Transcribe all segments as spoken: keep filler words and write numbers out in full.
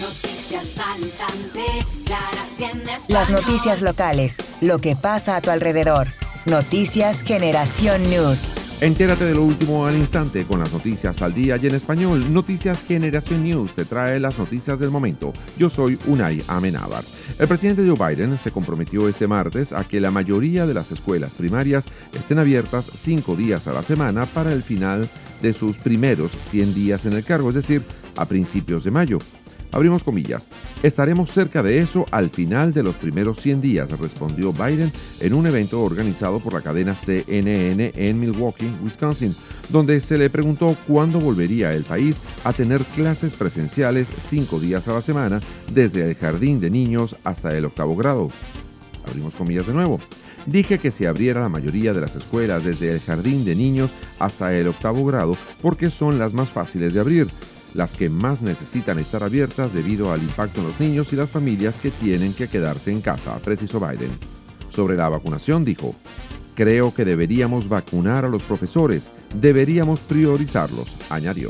Noticias al instante, claras y en español. Las noticias locales, lo que pasa a tu alrededor. Noticias Generación News. Entérate de lo último al instante con las noticias al día y en español. Noticias Generación News te trae las noticias del momento. Yo soy Unai Amenábar. El presidente Joe Biden se comprometió este martes a que la mayoría de las escuelas primarias estén abiertas cinco días a la semana para el final de sus primeros cien días en el cargo, es decir, a principios de mayo. Abrimos comillas. Estaremos cerca de eso al final de los primeros cien días, respondió Biden en un evento organizado por la cadena C N N en Milwaukee, Wisconsin, donde se le preguntó cuándo volvería el país a tener clases presenciales cinco días a la semana, desde el jardín de niños hasta el octavo grado. Abrimos comillas de nuevo. Dije que se abriera la mayoría de las escuelas desde el jardín de niños hasta el octavo grado porque son las más fáciles de abrir, las que más necesitan estar abiertas debido al impacto en los niños y las familias que tienen que quedarse en casa, precisó Biden. Sobre la vacunación dijo, creo que deberíamos vacunar a los profesores, deberíamos priorizarlos, añadió.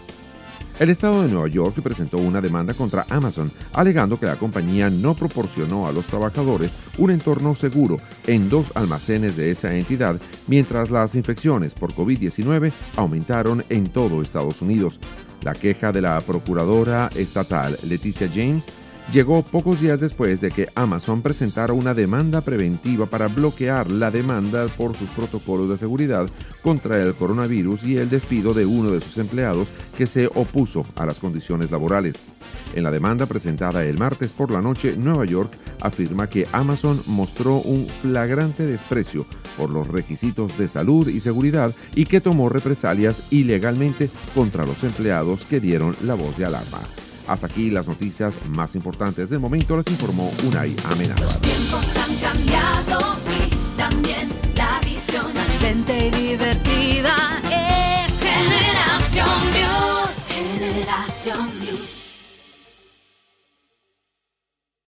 El estado de Nueva York presentó una demanda contra Amazon, alegando que la compañía no proporcionó a los trabajadores un entorno seguro en dos almacenes de esa entidad, mientras las infecciones por covid diecinueve aumentaron en todo Estados Unidos. La queja de la procuradora estatal Leticia James llegó pocos días después de que Amazon presentara una demanda preventiva para bloquear la demanda por sus protocolos de seguridad contra el coronavirus y el despido de uno de sus empleados que se opuso a las condiciones laborales. En la demanda presentada el martes por la noche, Nueva York afirma que Amazon mostró un flagrante desprecio por los requisitos de salud y seguridad y que tomó represalias ilegalmente contra los empleados que dieron la voz de alarma. Hasta aquí las noticias más importantes del momento, les informó Unai Amenábar. Los tiempos han cambiado y también la visión ardente y divertida es Generación News. Generación News.